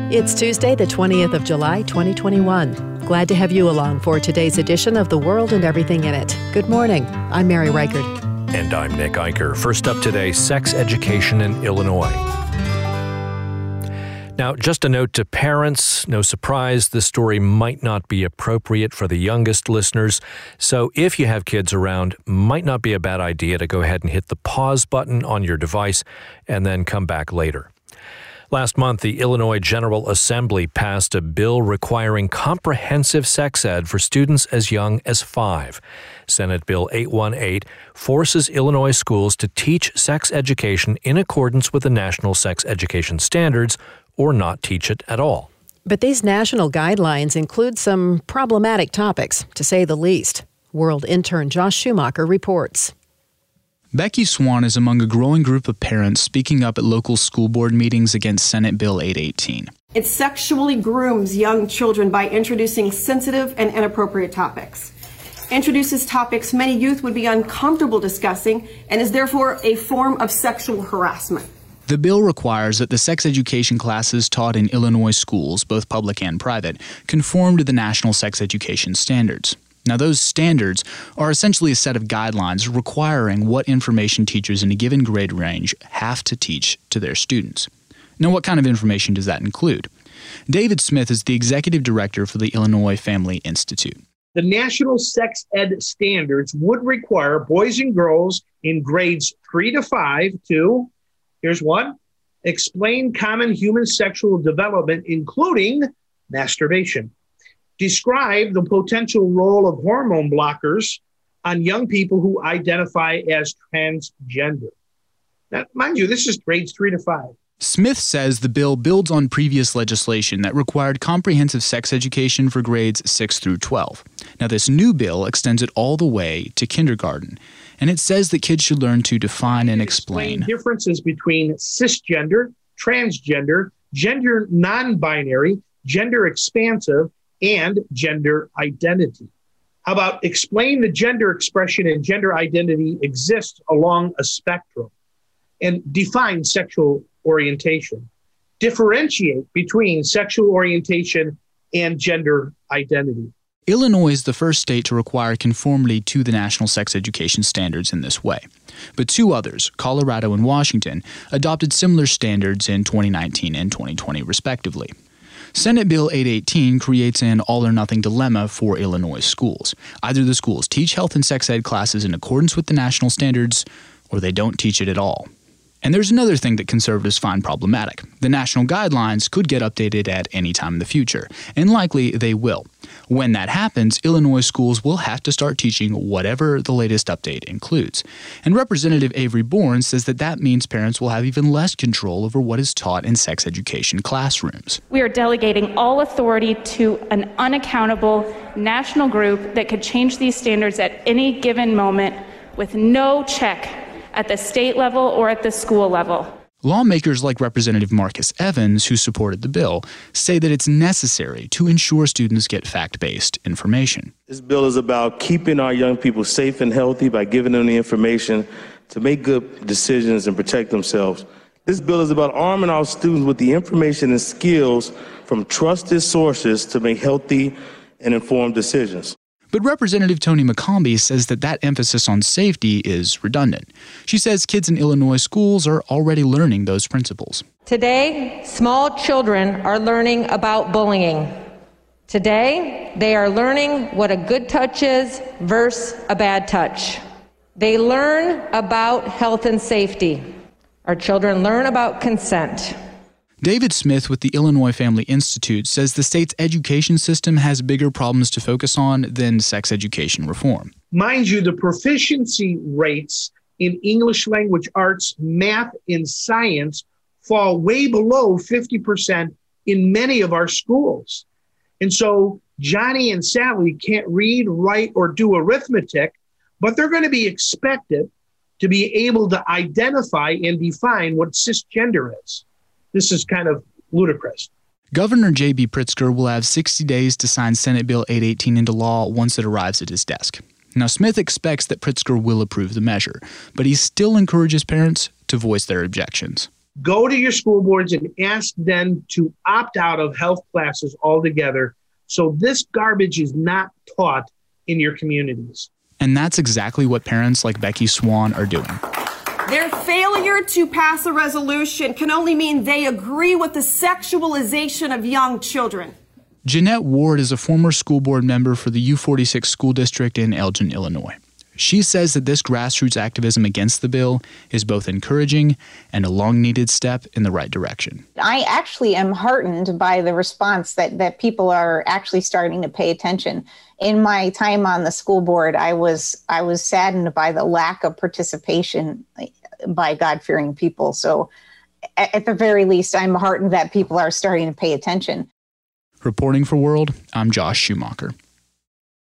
It's Tuesday, the 20th of July, 2021. Glad to have you along for today's edition of The World and Everything in It. Good morning. I'm Mary Reichert. And I'm Nick Eicher. First up today, sex education in Illinois. Now, just a note to parents, no surprise, this story might not be appropriate for the youngest listeners. So if you have kids around, might not be a bad idea to go ahead and hit the pause button on your device and then come back later. Last month, the Illinois General Assembly passed a bill requiring comprehensive sex ed for students as young as 5. Senate Bill 818 forces Illinois schools to teach sex education in accordance with the National Sex Education Standards or not teach it at all. But these national guidelines include some problematic topics, to say the least. World intern Josh Schumacher reports. Becky Swan is among a growing group of parents speaking up at local school board meetings against Senate Bill 818. It sexually grooms young children by introducing sensitive and inappropriate topics. Introduces topics many youth would be uncomfortable discussing and is therefore a form of sexual harassment. The bill requires that the sex education classes taught in Illinois schools, both public and private, conform to the National Sex Education Standards. Now, those standards are essentially a set of guidelines requiring what information teachers in a given grade range have to teach to their students. Now, what kind of information does that include? David Smith is the executive director for the Illinois Family Institute. The National Sex Ed Standards would require boys and girls in grades 3 to 5 to, here's one, explain common human sexual development, including masturbation. Describe the potential role of hormone blockers on young people who identify as transgender. Now, mind you, this is grades 3 to 5. Smith says the bill builds on previous legislation that required comprehensive sex education for grades 6 through 12. Now, this new bill extends it all the way to kindergarten, and it says that kids should learn to define and explain differences between cisgender, transgender, gender non-binary, gender expansive, and gender identity. How about explain the gender expression and gender identity exists along a spectrum, and define sexual orientation. Differentiate between sexual orientation and gender identity. Illinois is the first state to require conformity to the National Sex Education Standards in this way. But two others, Colorado and Washington, adopted similar standards in 2019 and 2020 respectively. Senate Bill 818 creates an all-or-nothing dilemma for Illinois schools. Either the schools teach health and sex ed classes in accordance with the national standards, or they don't teach it at all. And there's another thing that conservatives find problematic. The national guidelines could get updated at any time in the future, and likely they will. When that happens, Illinois schools will have to start teaching whatever the latest update includes. And Representative Avery Bourne says that means parents will have even less control over what is taught in sex education classrooms. We are delegating all authority to an unaccountable national group that could change these standards at any given moment with no check at the state level or at the school level. Lawmakers like Representative Marcus Evans, who supported the bill, say that it's necessary to ensure students get fact-based information. This bill is about keeping our young people safe and healthy by giving them the information to make good decisions and protect themselves. This bill is about arming our students with the information and skills from trusted sources to make healthy and informed decisions. But Representative Toni McCombie says that emphasis on safety is redundant. She says kids in Illinois schools are already learning those principles. Today, small children are learning about bullying. Today, they are learning what a good touch is versus a bad touch. They learn about health and safety. Our children learn about consent. David Smith with the Illinois Family Institute says the state's education system has bigger problems to focus on than sex education reform. Mind you, the proficiency rates in English language arts, math, and science fall way below 50% in many of our schools. And so Johnny and Sally can't read, write, or do arithmetic, but they're going to be expected to be able to identify and define what cisgender is. This is kind of ludicrous. Governor J.B. Pritzker will have 60 days to sign Senate Bill 818 into law once it arrives at his desk. Now, Smith expects that Pritzker will approve the measure, but he still encourages parents to voice their objections. Go to your school boards and ask them to opt out of health classes altogether, so this garbage is not taught in your communities. And that's exactly what parents like Becky Swan are doing. Their failure to pass a resolution can only mean they agree with the sexualization of young children. Jeanette Ward is a former school board member for the U46 school district in Elgin, Illinois. She says that this grassroots activism against the bill is both encouraging and a long-needed step in the right direction. I actually am heartened by the response that people are actually starting to pay attention. In my time on the school board, I was saddened by the lack of participation by God-fearing people. So at the very least, I'm heartened that people are starting to pay attention. Reporting for World, I'm Josh Schumacher.